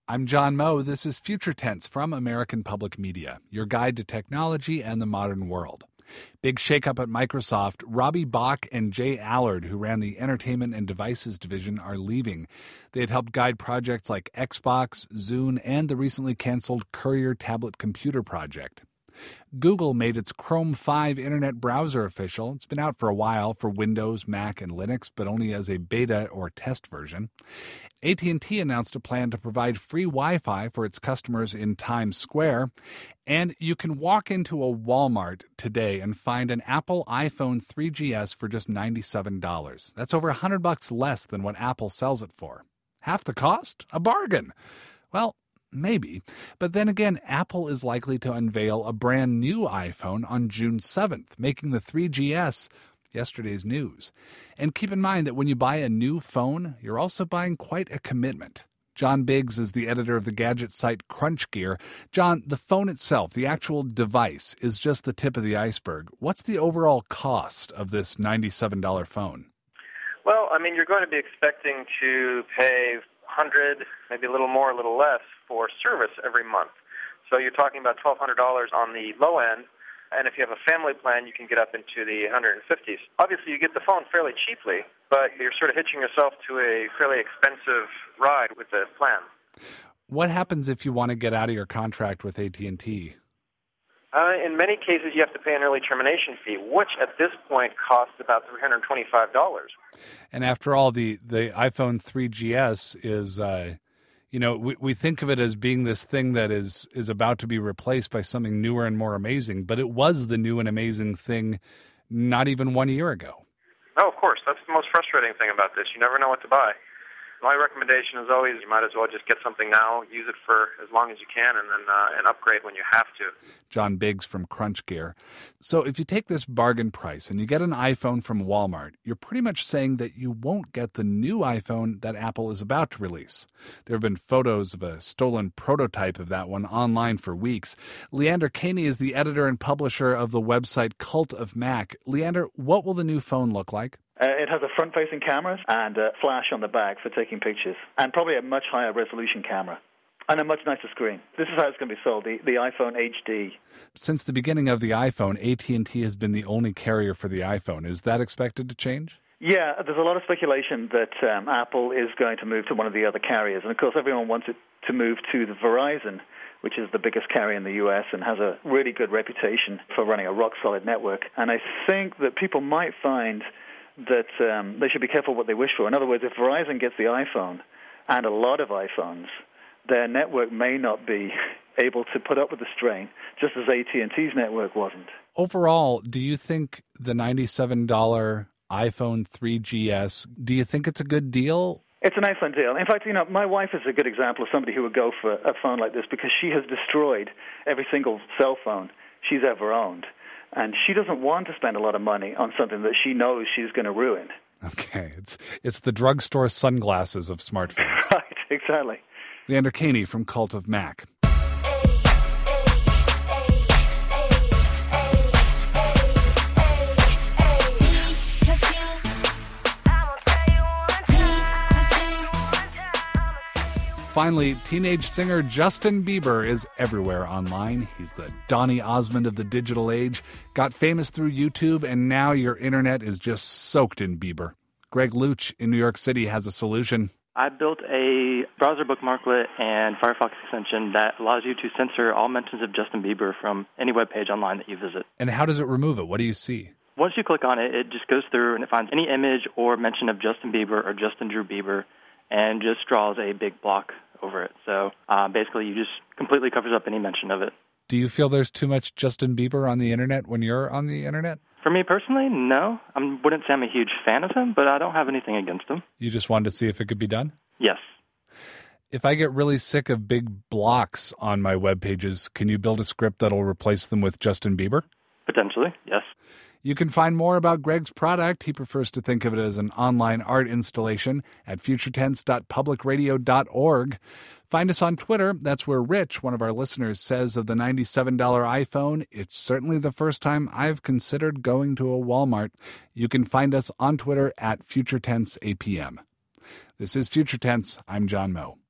I'm John Moe. This is Future Tense from American Public Media, your guide to technology and the modern world. Big shakeup at Microsoft. Robbie Bach and Jay Allard, who ran the Entertainment and Devices division, are leaving. They had helped guide projects like Xbox, Zune, and the recently canceled Courier tablet computer project. Google made its Chrome 5 internet browser official. It's been out for a while for Windows, Mac, and Linux, but only as a beta or test version. AT&T announced a plan to provide free Wi-Fi for its customers in Times Square. And you can walk into a Walmart today and find an Apple iPhone 3GS for just $97. That's over $100 less than what Apple sells it for. Half the cost? A bargain. Well, maybe. But then again, Apple is likely to unveil a brand new iPhone on June 7th, making the 3GS yesterday's news. And keep in mind that when you buy a new phone, you're also buying quite a commitment. John Biggs is the editor of the gadget site Crunch Gear. John, the phone itself, the actual device, is just the tip of the iceberg. What's the overall cost of this $97 phone? Well, you're going to be expecting to pay $100, maybe a little more, a little less, for service every month. So you're talking about $1,200 on the low end, and if you have a family plan, you can get up into the 150s. Obviously, you get the phone fairly cheaply, but you're sort of hitching yourself to a fairly expensive ride with the plan. What happens if you want to get out of your contract with AT&T? In many cases, you have to pay an early termination fee, which at this point costs about $325. And after all, the iPhone 3GS is, we think of it as being this thing that is about to be replaced by something newer and more amazing, but it was the new and amazing thing not even 1 year ago. Oh, of course. That's the most frustrating thing about this. You never know what to buy. My recommendation is always you might as well just get something now, use it for as long as you can, and then and upgrade when you have to. John Biggs from Crunch Gear. So if you take this bargain price and you get an iPhone from Walmart, you're pretty much saying that you won't get the new iPhone that Apple is about to release. There have been photos of a stolen prototype of that one online for weeks. Leander Caney is the editor and publisher of the website Cult of Mac. Leander, what will the new phone look like? It has a front-facing camera and a flash on the back for taking pictures, and probably a much higher resolution camera, and a much nicer screen. This is how it's going to be sold, the iPhone HD. Since the beginning of the iPhone, AT&T has been the only carrier for the iPhone. Is that expected to change? Yeah, there's a lot of speculation that Apple is going to move to one of the other carriers, and of course everyone wants it to move to the Verizon, which is the biggest carrier in the U.S. and has a really good reputation for running a rock-solid network. And I think that people might find that they should be careful what they wish for. In other words, if Verizon gets the iPhone and a lot of iPhones, their network may not be able to put up with the strain, just as AT&T's network wasn't. Overall, do you think the $97 iPhone 3GS, do you think it's a good deal? It's an excellent deal. In fact, my wife is a good example of somebody who would go for a phone like this because she has destroyed every single cell phone she's ever owned. And she doesn't want to spend a lot of money on something that she knows she's going to ruin. Okay, it's the drugstore sunglasses of smartphones. Right, exactly. Leander Caney from Cult of Mac. Finally, teenage singer Justin Bieber is everywhere online. He's the Donny Osmond of the digital age, got famous through YouTube, and now your internet is just soaked in Bieber. Greg Luch in New York City has a solution. I built a browser bookmarklet and Firefox extension that allows you to censor all mentions of Justin Bieber from any web page online that you visit. And how does it remove it? What do you see? Once you click on it, it just goes through and it finds any image or mention of Justin Bieber or Justin Drew Bieber and just draws a big block over it. So basically, you just completely covers up any mention of it. Do you feel there's too much Justin Bieber on the internet when you're on the internet? For me personally, no. I wouldn't say I'm a huge fan of him, but I don't have anything against him. You just wanted to see if it could be done? Yes. If I get really sick of big blocks on my web pages, can you build a script that'll replace them with Justin Bieber? Potentially, yes. You can find more about Greg's product. He prefers to think of it as an online art installation at futuretense.publicradio.org. Find us on Twitter. That's where Rich, one of our listeners, says of the $97 iPhone, it's certainly the first time I've considered going to a Walmart. You can find us on Twitter at FutureTenseAPM. This is Future Tense. I'm John Moe.